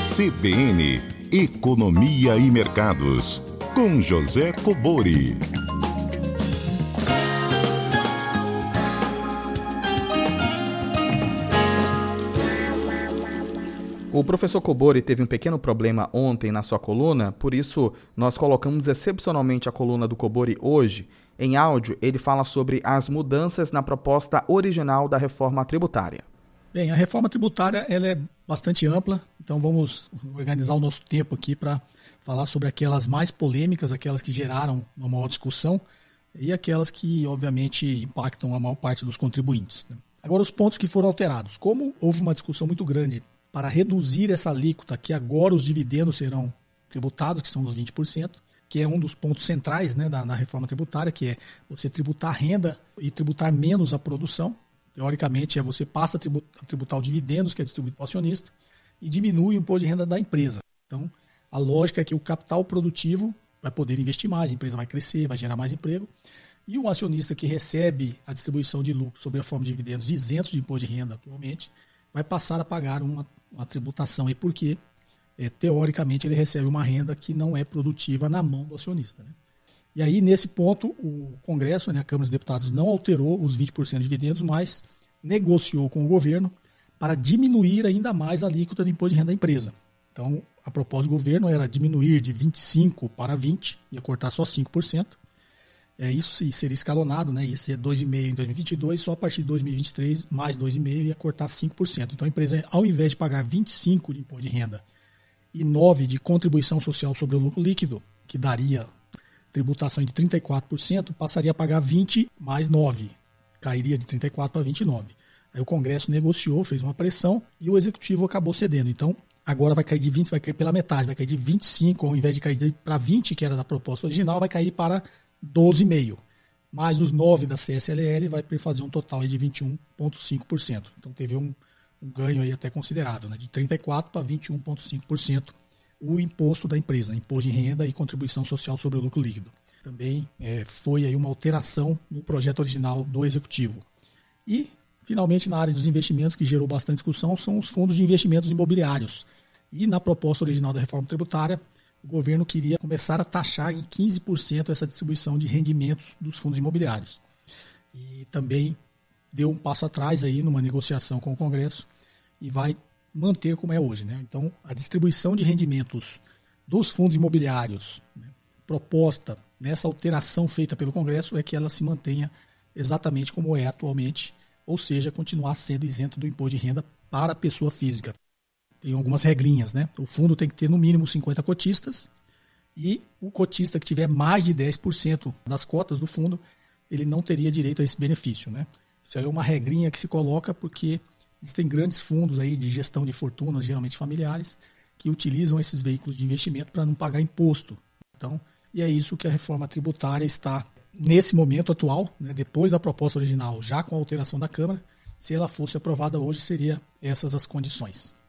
CBN Economia e Mercados, com José Cobori. O professor Cobori teve um pequeno problema ontem na sua coluna, por isso nós colocamos excepcionalmente a coluna do Cobori hoje. Em áudio, ele fala sobre as mudanças na proposta original da reforma tributária. Bem, a reforma tributária ela é bastante ampla, então vamos organizar o nosso tempo aqui para falar sobre aquelas mais polêmicas, aquelas que geraram uma maior discussão e aquelas que, obviamente, impactam a maior parte dos contribuintes. Agora, os pontos que foram alterados. Como houve uma discussão muito grande para reduzir essa alíquota, que agora os dividendos serão tributados, que são os 20%, que é um dos pontos centrais, né, da reforma tributária, que é você tributar a renda e tributar menos a produção. Teoricamente, você passa a tributar os dividendos, que é distribuído para o acionista, e diminui o imposto de renda da empresa. Então, a lógica é que o capital produtivo vai poder investir mais, a empresa vai crescer, vai gerar mais emprego, e o acionista que recebe a distribuição de lucro sob a forma de dividendos isentos de imposto de renda atualmente, vai passar a pagar uma tributação aí, porque, teoricamente, ele recebe uma renda que não é produtiva na mão do acionista, né? E aí, nesse ponto, o Congresso, né, a Câmara dos Deputados, não alterou os 20% de dividendos, mas negociou com o governo para diminuir ainda mais a alíquota do imposto de renda da empresa. Então, a proposta do governo era diminuir de 25% para 20%, ia cortar só 5%. Isso seria escalonado, né? Ia ser 2,5% em 2022, só a partir de 2023, mais 2,5% ia cortar 5%. Então, a empresa, ao invés de pagar 25% de imposto de renda e 9% de contribuição social sobre o lucro líquido, que daria tributação de 34%, passaria a pagar 20% mais 9%, cairia de 34% para 29%. Aí o Congresso negociou, fez uma pressão e o Executivo acabou cedendo. Então, agora vai cair de 20%, vai cair pela metade, vai cair de 25%, ao invés de cair para 20%, que era da proposta original, vai cair para 12,5%. Mais os 9% da CSLL vai fazer um total de 21,5%. Então, teve um ganho aí até considerável, né, de 34% para 21,5%. O imposto da empresa, imposto de renda e contribuição social sobre o lucro líquido. Também foi aí uma alteração no projeto original do Executivo. E, finalmente, na área dos investimentos, que gerou bastante discussão, são os fundos de investimentos imobiliários. E na proposta original da reforma tributária, o governo queria começar a taxar em 15% essa distribuição de rendimentos dos fundos imobiliários. E também deu um passo atrás aí numa negociação com o Congresso e vai manter como é hoje, né? Então, a distribuição de rendimentos dos fundos imobiliários, né, proposta nessa alteração feita pelo Congresso é que ela se mantenha exatamente como é atualmente, ou seja, continuar sendo isento do imposto de renda para a pessoa física. Tem algumas regrinhas, né? O fundo tem que ter no mínimo 50 cotistas e o cotista que tiver mais de 10% das cotas do fundo, ele não teria direito a esse benefício, né? Isso é uma regrinha que se coloca porque existem grandes fundos aí de gestão de fortunas, geralmente familiares, que utilizam esses veículos de investimento para não pagar imposto. Então, e é isso que a reforma tributária está, nesse momento atual, né, depois da proposta original, já com a alteração da Câmara, se ela fosse aprovada hoje, seria essas as condições.